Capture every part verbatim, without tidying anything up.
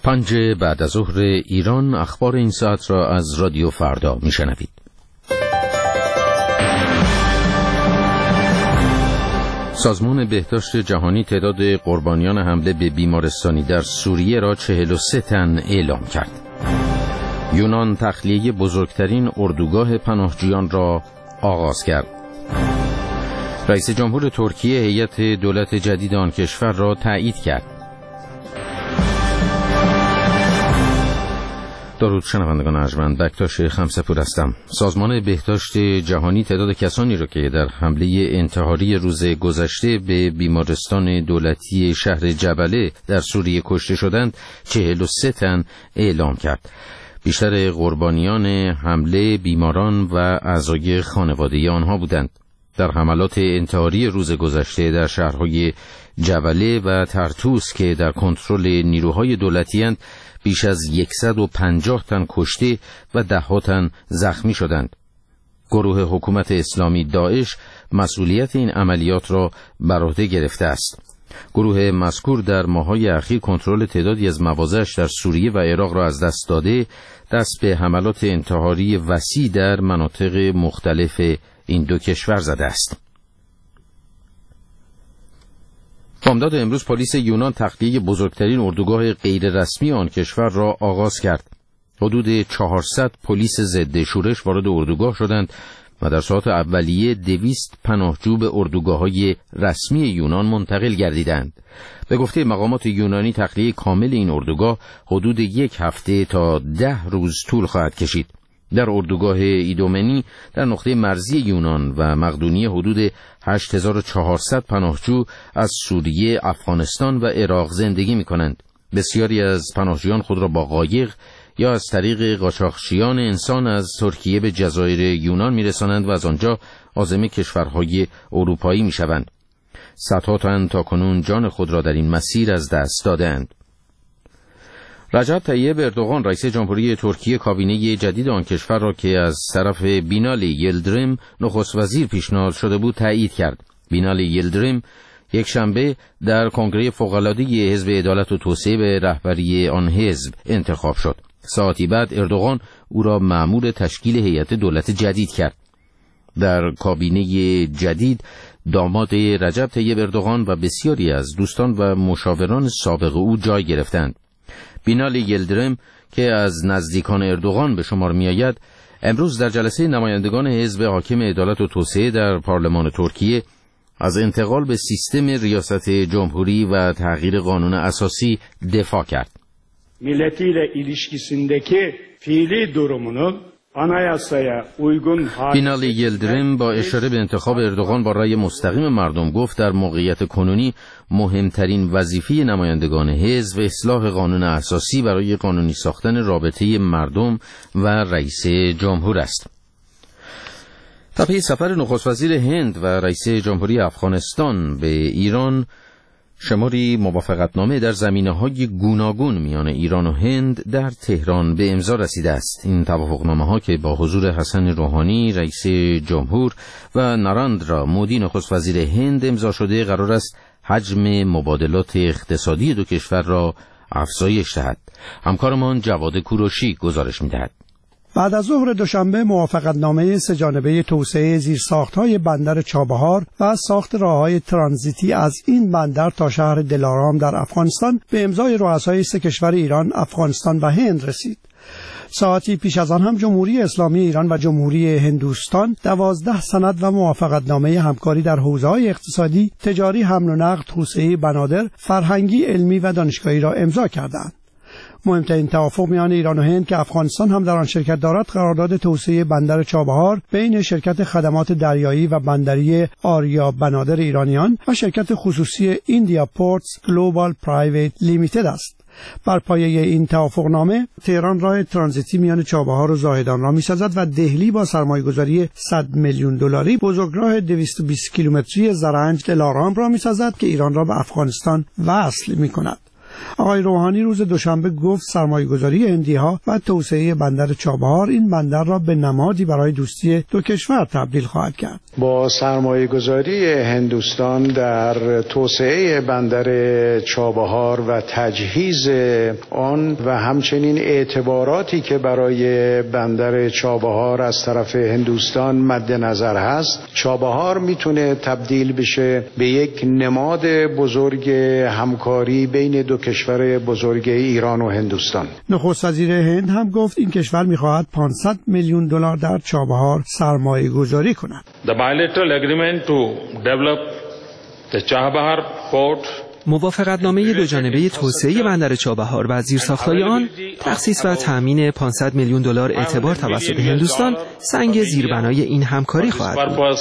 پنج بعد از ظهر ایران، اخبار این ساعت را از رادیو فردا میشنوید. سازمان بهداشت جهانی تعداد قربانیان حمله به بیمارستانی در سوریه را چهل و سه تن اعلام کرد. یونان تخلیه بزرگترین اردوگاه پناهجویان را آغاز کرد. رئیس جمهور ترکیه هیئت دولت جدید آن کشور را تایید کرد. درود شنوندگان ارجمند، بکتاش خمسه‌پور هستم. سازمان بهداشت جهانی تعداد کسانی را که در حمله انتحاری روز گذشته به بیمارستان دولتی شهر جبله در سوریه کشته شدند چهل و سه تن اعلام کرد. بیشتر قربانیان حمله بیماران و اعضای خانواده آنها بودند. در حملات انتحاری روز گذشته در شهرهای جبله و ترتوس که در کنترل نیروهای دولتی اند، بیش از صد و پنجاه تن کشته و ده ها تن زخمی شدند. گروه حکومت اسلامی داعش مسئولیت این عملیات را بر عهده گرفته است. گروه مذکور در ماه‌های اخیر کنترل تعدادی از مواضعش در سوریه و عراق را از دست داده، دست به حملات انتحاری وسیع در مناطق مختلف این دو کشور زده است. بامداد امروز پلیس یونان تخلیه بزرگترین اردوگاه غیررسمی آن کشور را آغاز کرد. حدود چهارصد پلیس ضد شورش وارد اردوگاه شدند و در ساعات اولیه دویست پناهجو به اردوگاه‌های رسمی یونان منتقل گردیدند. به گفته مقامات یونانی تخلیه کامل این اردوگاه حدود یک هفته تا ده روز طول خواهد کشید. در اردوگاه ایدومنی در نقطه مرزی یونان و مقدونیه حدود هشت هزار و چهارصد پناهجو از سوریه، افغانستان و عراق زندگی می کنند. بسیاری از پناهجویان خود را با قایق یا از طریق قاچاقچیان انسان از ترکیه به جزایر یونان می رسانند و از آنجا عازم کشورهای اروپایی می شوند. صدها تن تا کنون جان خود را در این مسیر از دست دادند. رجب طیب اردوغان رئیس جمهوری ترکیه کابینه جدید آن کشور را که از طرف بینالی یلدریم نخست وزیر پیشنهاد شده بود تایید کرد. بینالی یلدریم یک شنبه در کنگره فوق‌العاده حزب عدالت و توسعه به رهبری آن حزب انتخاب شد. ساعتی بعد اردوغان او را مأمور تشکیل هیئت دولت جدید کرد. در کابینه جدید داماد رجب طیب اردوغان و بسیاری از دوستان و مشاوران سابق او جای گرفتند. بینالی یلدریم که از نزدیکان اردوغان به شمار می آید، امروز در جلسه نمایندگان حزب حاکم عدالت و توسعه در پارلمان ترکیه از انتقال به سیستم ریاست جمهوری و تغییر قانون اساسی دفاع کرد. milletiyle ilişkisindeki fiili durumunu anayasaya uygun بینالی یلدریم با اشاره به انتخاب اردوغان با رأی مستقیم مردم گفت در موقعیت کنونی مهمترین وظیفه نمایندگان حزب اصلاح قانون اساسی برای قانونی ساختن رابطه مردم و رئیس جمهور است. در پی سفر نخست وزیر هند و رئیس جمهوری افغانستان به ایران، شماری موافقتنامه در زمینه‌های گوناگون میان ایران و هند در تهران به امضا رسیده است. این توافقنامه‌ها که با حضور حسن روحانی رئیس جمهور و ناراندرا مودی نخست وزیر هند امضا شده، قرار است حجم مبادلات اقتصادی دو کشور را افزایش دهد. همکارمان جواد کوروشی گزارش می‌دهد. بعد از ظهر دوشنبه موافقتنامه سه‌جانبه توسعه زیرساخت‌های بندر چابهار و ساخت راه‌های ترانزیتی از این بندر تا شهر دلارام در افغانستان به امضای رؤسای سه کشور ایران، افغانستان و هند رسید. ساعتی پیش از آن هم جمهوری اسلامی ایران و جمهوری هندوستان دوازده سند و موافقتنامه همکاری در حوزه‌های اقتصادی، تجاری، حمل و نقل، توسعه بنادر، فرهنگی، علمی و دانشگاهی را امضا کردند. مهمترین توافق میان ایران و هند که افغانستان هم در آن شرکت دارد، قرارداد توسعه بندر چابهار بین شرکت خدمات دریایی و بندری آریا بنادر ایرانیان و شرکت خصوصی ایندیا پورتس گلوبال پرایویت لیمیتد است. بر پایه این توافقنامه تهران راه ترانزیتی میان چابهار و زاهدان را می‌سازد و دهلی با سرمایه‌گذاری صد میلیون دلاری بزرگراه دویست و بیست کیلومتری زرنج دلارام را می‌سازد که ایران را به افغانستان وصل می‌کند. آقای روحانی روز دوشنبه گفت سرمایه‌گذاری هندی‌ها و توسعه بندر چابهار این بندر را به نمادی برای دوستی دو کشور تبدیل خواهد کرد. با سرمایه گذاری هندوستان در توسعه بندر چابهار و تجهیز آن و همچنین اعتباراتی که برای بندر چابهار از طرف هندوستان مد نظر هست، چابهار میتونه تبدیل بشه به یک نماد بزرگ همکاری بین دو کشور بزرگ ایران و هندوستان. نخست وزیر هند هم گفت این کشور میخواهد پانصد میلیون دلار در چابهار سرمایه گذاری کند. The bilateral agreement to develop the Chabahar port موافقتنامه دو جانبه توسعه بندر چابهار و زیرساخت‌های آن، تخصیص و تأمین پانصد میلیون دلار اعتبار توسط هندوستان سنگ زیربنای این همکاری خواهد بود.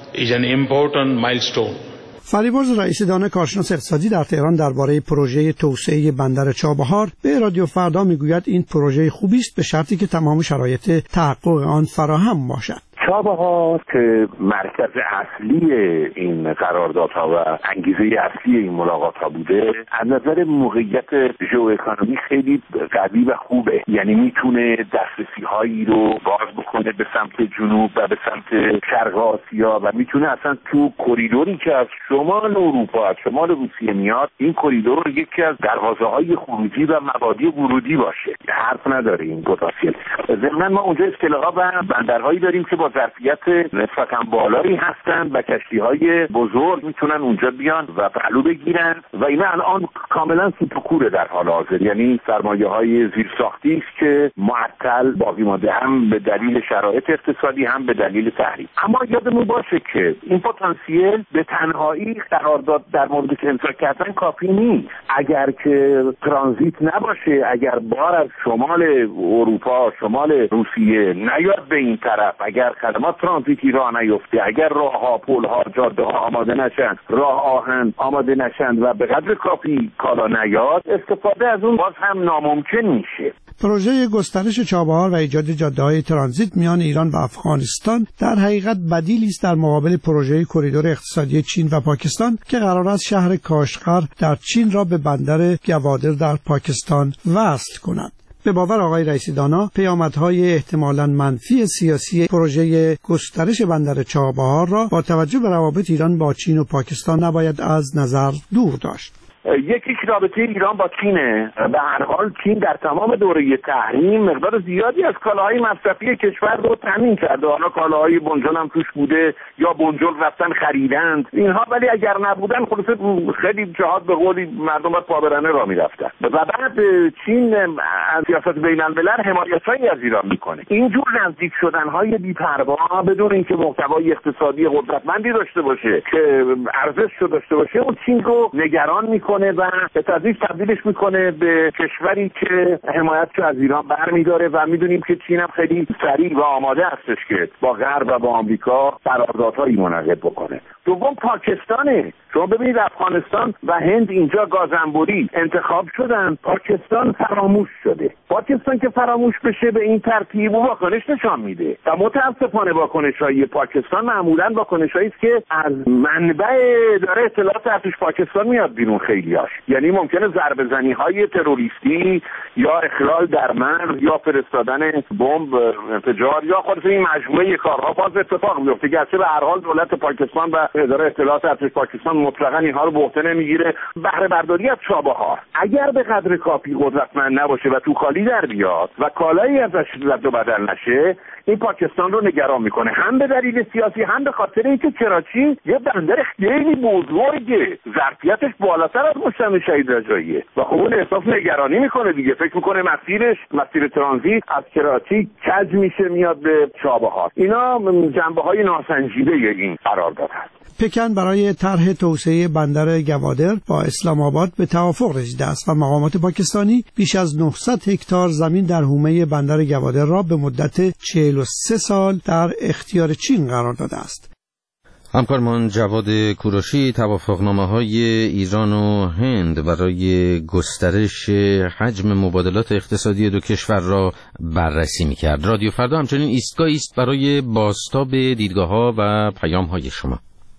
فریبرز رئیس دانه کارشناس اقتصادی در تهران درباره پروژه توسعه بندر چابهار به رادیو فردا میگوید این پروژه خوبی است به شرطی که تمام شرایط تحقق آن فراهم باشد. چابهار که مرکز اصلی این قراردادها و انگیزه اصلی این ملاقات‌ها بوده، از نظر موقعیت ژئواکونومی خیلی قوی و خوبه، یعنی میتونه دسترسی‌هایی رو باز بکنه به سمت جنوب و به سمت شرق آسیا و میتونه اصلا تو کریدوری که از شمال اروپا از شمال روسیه میاد، این کریدور یکی از دروازه‌های خروجی و مبادی ورودی باشه. حرف نداره این پتانسیل. ضمن ما اونجا اصطلاحا و بندرهایی داریم که با ظرفیت نسبتاً بالایی هستند و کشتی‌های بزرگ میتونن اونجا بیان و پهلو بگیرن و اینا الان کاملا سوپکوره در حال حاضر، یعنی سرمایه‌های زیرساختی است که معطل باقی مانده، هم به دلیل شرایط اقتصادی هم به دلیل تحریم. اما یادمون باشه که این پتانسیل به تنهایی قرارداد در مورد که امضا کردن کافی نیست. اگر که ترانزیت نباشه، اگر بار از شمال اروپا شمال روسیه نیاد به این طرف، اگر خدمات ترانزیتی راه نیفته، اگر راه‌ها، پل‌ها، جاده‌ها آماده نشن، راه آهن آماده نشن و به قدر کافی کالا نیاد، استفاده از اون باز هم ناممکن میشه. پروژه گسترش چابهار و ایجاد جاده‌های ترانزیت میان ایران و افغانستان در حقیقت بدیلی است در مقابل پروژه کریدور اقتصادی چین و پاکستان که قرار است شهر کاشغر در چین را به بندر گوادر در پاکستان وصل کند. به باور آقای رئیسی دانا، پیامدهای احتمالاً منفی سیاسی پروژه گسترش بندر چابهار را با توجه به روابط ایران با چین و پاکستان نباید از نظر دور داشت. یکیش رابطه ایران با چینه. به هر حال چین در تمام دوره تحریم مقدار زیادی از کالاهای مصرفی کشور رو تامین کرده. حالا کالاهای بنجل هم توش بوده یا بنجل رفتن خریدند اینها، ولی اگر نبودن خلاصه خیلی جهات به قولی مردم باید پابرهنه را میرفتن. و بعد چین از سیاست بین‌الملل حمایتایی از ایران میکنه. اینجور نزدیک شدن‌های بی‌پروا بدون اینکه محتوای اقتصادی قدرتمندی داشته باشه که ارزش رو داشته باشه، اون چین رو نگران میکنه و به تدریج تبدیلش میکنه به کشوری که حمایتشو از ایران برمیداره و میدونیم که چین هم خیلی سریع و آماده هستش که با غرب و با آمریکا قراردادهایی منعقد بکنه. دوم پاکستانه. شما ببینید افغانستان و هند اینجا گازنبوری انتخاب شدن، پاکستان فراموش شده. پاکستان که فراموش بشه به این ترتیب و واکنش نشان میده و متاسفانه واکنش‌های پاکستان معمولاً واکنش‌هایی است که از منبع اداره اطلاعات ارتش پاکستان میاد بیرون. خیلیاش یعنی ممکنه ضربه زنی‌های تروریستی یا اخلال در مرز یا فرستادن بمب انفجار یا خود این مجموعه کارها باز اتفاق میفته. گرچه به هر حال دولت پاکستان و اداره اطلاعات ارتش پاکستان مطلقاً اینها رو به عهده نمیگیره. بهره برداری از چابهار اگر به قدر کافی قدرتمند نباشه و تو خالی در بیاد و کالایی ازش رد و بدل نشه، این پاکستان رو نگران میکنه، هم به دلیل سیاسی هم به خاطر اینکه کراچی یه بندر خیلی بزرگه، ظرفیتش بالاتر از مجتمع شهید رجاییه و خب اون احساس نگرانی میکنه دیگه. فکر میکنه مسیرش مسیر ترانزیت از کراچی کج میشه میاد به چابهار. اینا جنبه‌های ناسنجیده این قرارداد هست. پکن برای طرح توسعه بندر گوادر با اسلام آباد به توافق رسیده است و مقامات پاکستانی بیش از نهصد هکتار زمین در حومه بندر گوادر را به مدت چهل و سه سال در اختیار چین قرار داده است. همکارمان جواد کوروشی توافقنامه‌های ایران و هند برای گسترش حجم مبادلات اقتصادی دو کشور را بررسی می‌کرد. رادیو فردا همچنین ایستگاهی است برای بازتاب دیدگاه‌ها و پیام‌های شما.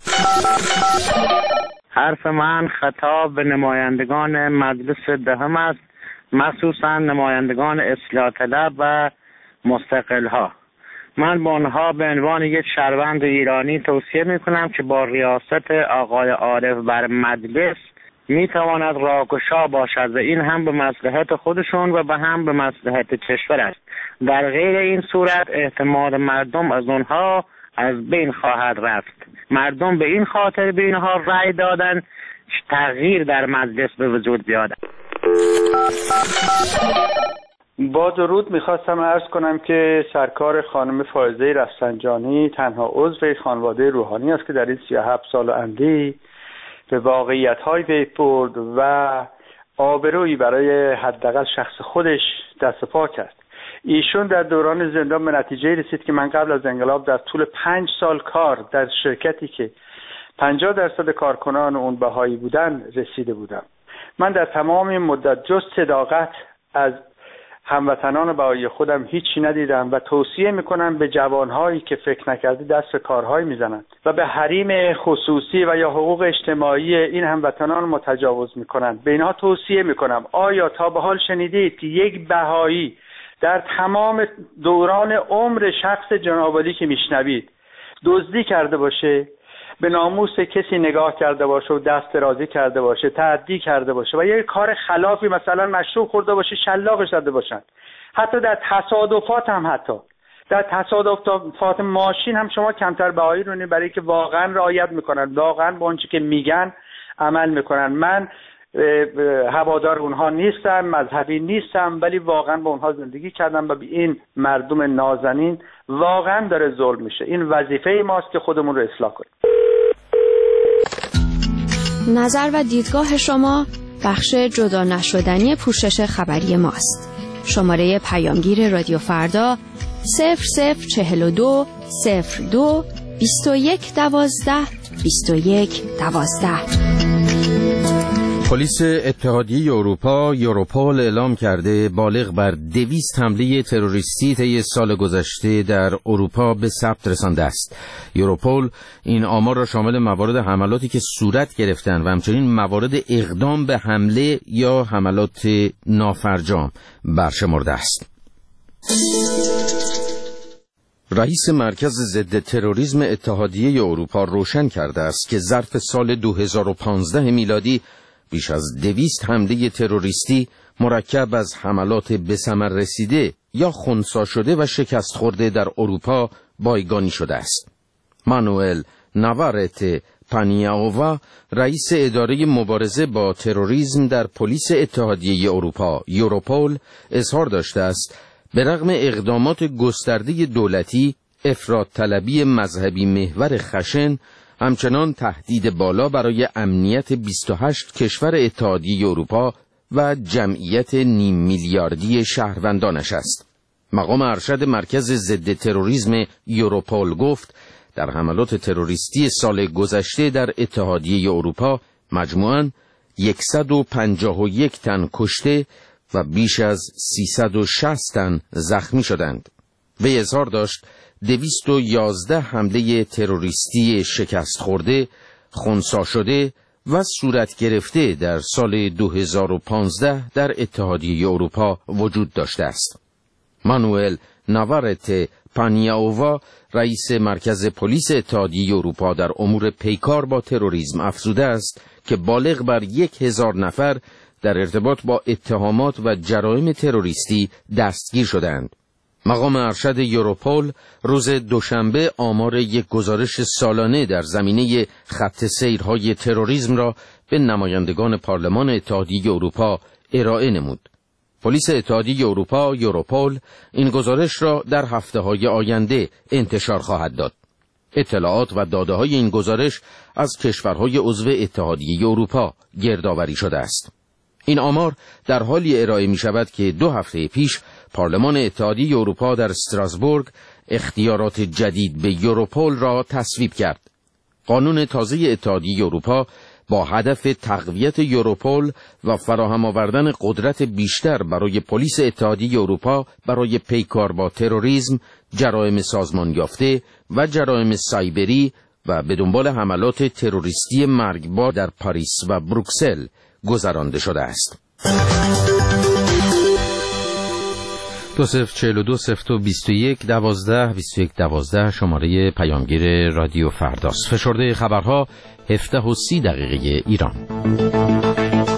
حرف من خطاب به نمایندگان مجلس دهم است، مخصوصا نمایندگان اصلاح طلب و مستقل‌ها. من به آنها به عنوان یک شهروند ایرانی توصیه میکنم که با ریاست آقای عارف بر مجلس میتواند راهگشا باشد و این هم به مصلحت خودشون و به هم به مصلحت کشور است. در غیر این صورت اعتماد مردم از آنها از بین خواهد رفت. مردم به این خاطر به اینها رأی دادن تغییر در مجلس به وجود بیاد. با درود میخواستم عرض کنم که سرکار خانم فائزه رفسنجانی تنها عضو خانواده روحانی است که در این سی و هفت سال اندی به واقعیت‌های پی برد و آبرویی برای حداقل شخص خودش دست پا کرد. ایشون در دوران زندان به نتیجه رسید که من قبل از انقلاب در طول پنج سال کار در شرکتی که پنجاه درصد کارکنان اون بهایی بودن رسیده بودم. من در تمام این مدت جز صداقت از هموطنان بهایی خودم هیچی ندیدم و توصیه میکنم به جوانهایی که فکر نکرده دست به کارهای میزنند و به حریم خصوصی و یا حقوق اجتماعی این هموطنان ما تجاوز میکنند. به اینها توصیه میکنم آیا تا به حال شنیدید که یک بهایی در تمام دوران عمر شخص جنابعالی که میشنوید دزدی کرده باشه، به ناموس کسی نگاه کرده باشه و دست درازی کرده باشه، تعدی کرده باشه و یک کار خلافی مثلا مشروب خورده باشه شلاقش زده باشن؟ حتی در تصادفات هم حتی در تصادفات ماشین هم شما کمتر بهایی رو نید، برای که واقعا رعایت میکنن، واقعا به اون چیزی که میگن عمل میکنن. من هوادار اونها نیستم، مذهبی نیستم، ولی واقعا با اونها زندگی کردم و به این مردم نازنین واقعا داره ظلم میشه. این وظیفه ماست که خودمون رو اصلاح کنیم. نظر و دیدگاه شما بخش جدا نشدنی پوشش خبری ماست. شماره پیامگیر رادیو فردا صفر صفر چهل و دو صفر دو بیست و یک دوازده بیست و یک دوازده. پلیس اتحادیه اروپا یوروپول اعلام کرده بالغ بر دویست حمله تروریستی طی سال گذشته در اروپا به ثبت رسانده است. یوروپول این آمار را شامل موارد حملاتی که صورت گرفتند و همچنین موارد اقدام به حمله یا حملات نافرجام برشمرده است. رئیس مرکز ضد تروریسم اتحادیه اروپا روشن کرده است که ظرف سال دو هزار و پانزده میلادی بیش از دویست حمله تروریستی مرکب از حملات به ثمر رسیده یا خنثی شده و شکست خورده در اروپا بایگانی شده است. مانوئل ناوارته پانیاووا رئیس اداره مبارزه با تروریسم در پلیس اتحادیه اروپا یوروپول اظهار داشته است به رغم اقدامات گسترده دولتی، افراط طلبی مذهبی محور خشن همچنان تهدید بالا برای امنیت بیست و هشت کشور اتحادیه اروپا و جمعیت نیم میلیاردی شهروندانش است. مقام ارشد مرکز ضد تروریسم یوروپول گفت در حملات تروریستی سال گذشته در اتحادیه اروپا مجموعاً صد و پنجاه و یک تن کشته و بیش از سیصد و شصت تن زخمی شدند. وی اظهار داشت دویست و یازده حمله تروریستی شکست خورده، خنثی شده و صورت گرفته در سال دو هزار و پانزده در اتحادیه اروپا وجود داشته است. مانوئل ناوارته پانیاووا رئیس مرکز پلیس اتحادیه اروپا در امور پیکار با تروریسم افزوده است که بالغ بر یک هزار نفر در ارتباط با اتهامات و جرایم تروریستی دستگیر شدند. مقام ارشد یوروپول روز دوشنبه آمار یک گزارش سالانه در زمینه خط سیرهای تروریسم را به نمایندگان پارلمان اتحادیه اروپا ارائه نمود. پلیس اتحادیه اروپا یوروپول این گزارش را در هفته‌های آینده انتشار خواهد داد. اطلاعات و داده‌های این گزارش از کشورهای عضو اتحادیه اروپا گردآوری شده است. این آمار در حالی ارائه می شود که دو هفته پیش پارلمان اتحادیه اروپا در استراسبورگ اختیارات جدید به یوروپول را تصویب کرد. قانون تازه اتحادیه اروپا با هدف تقویت یوروپول و فراهم آوردن قدرت بیشتر برای پلیس اتحادیه اروپا برای پیکار با تروریسم، جرایم سازمان یافته و جرایم سایبری و به دنبال حملات تروریستی مرگبار در پاریس و بروکسل گذرانده شده است. دو صفر چهل و دو صفر و بیست و یک دوازده بیست و یک دوازده شماره پیامگیر رادیو فرداست. فشرده خبرها هفده و سی دقیقه ایران.